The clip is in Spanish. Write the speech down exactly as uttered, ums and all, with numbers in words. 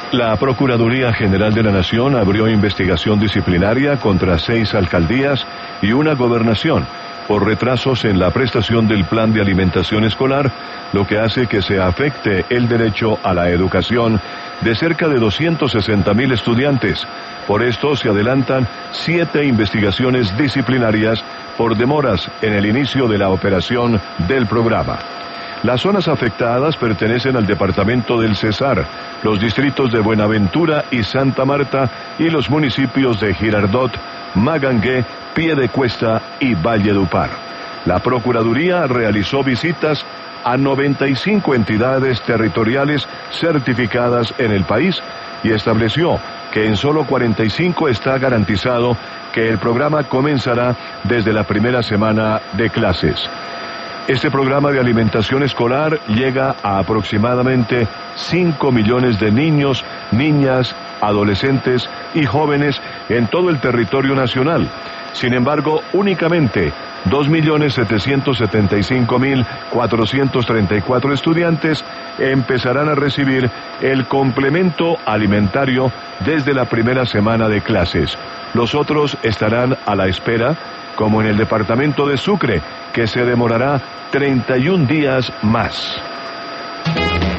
La Procuraduría General de la Nación abrió investigación disciplinaria contra seis alcaldías y una gobernación por retrasos en la prestación del plan de alimentación escolar, lo que hace que se afecte el derecho a la educación de cerca de doscientos sesenta mil estudiantes. Por esto se adelantan siete investigaciones disciplinarias por demoras en el inicio de la operación del programa. Las zonas afectadas pertenecen al departamento del Cesar, los distritos de Buenaventura y Santa Marta y los municipios de Girardot, Magangué, Piedecuesta y Valledupar. La Procuraduría realizó visitas a noventa y cinco entidades territoriales certificadas en el país y estableció que en solo cuarenta y cinco está garantizado que el programa comenzará desde la primera semana de clases. Este programa de alimentación escolar llega a aproximadamente cinco millones de niños, niñas, adolescentes y jóvenes en todo el territorio nacional. Sin embargo, únicamente dos millones setecientos setenta y cinco mil cuatrocientos treinta y cuatro estudiantes empezarán a recibir el complemento alimentario desde la primera semana de clases. Los otros estarán a la espera, como en el departamento de Sucre, que se demorará treinta y un días más.